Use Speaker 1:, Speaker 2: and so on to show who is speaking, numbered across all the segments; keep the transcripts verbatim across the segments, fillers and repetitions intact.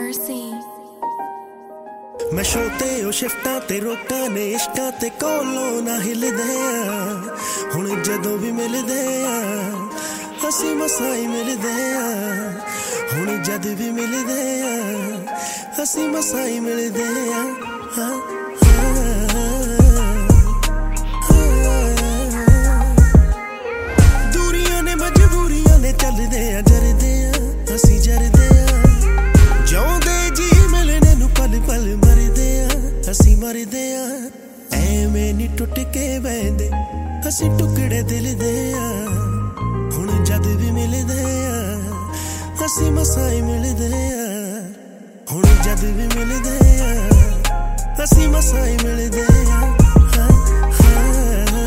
Speaker 1: Mercy
Speaker 2: मैं शोते ओ शिफ्टां ते रोकां ने इश्कां ते कोलों ना हिलदे आ हुण जदों भी मिलदे आ असीं मसां ही मिलदे आ हुण जद भी मिलदे आ असीं मसां ही मिलदे आ हाँ दूरियां ने मजबूरियां ने चलदे आ जरदे आ असीं जरदे आ जिउंदे जी मिलने नूं पल पल मरदे आ असीं मरदे आ ऐवें नी टुट के बहंदे असीं टुकड़े दिल दे आ हुण जद भी मिलदे आ असीं मसां ही मिलदे आ हुण जद भी मिलदे आ असीं मसां ही मिलदे आ हाँ हाँ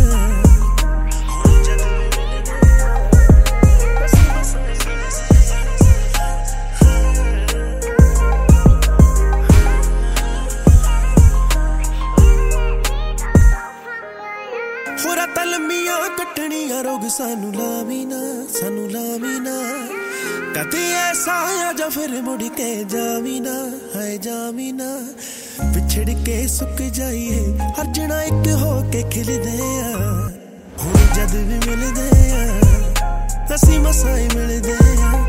Speaker 2: होरा तलमियां कटनियां रोग सानू लावी ना सानू लावी ना कदे ऐसा आया जा फिर मुड़ के जावी ना है जावी ना पिछड़ के सुक जाइए हर जना एक हो के खिलदे आ हुण जद भी मिलदे आ असीं मसां ही मिलदे आ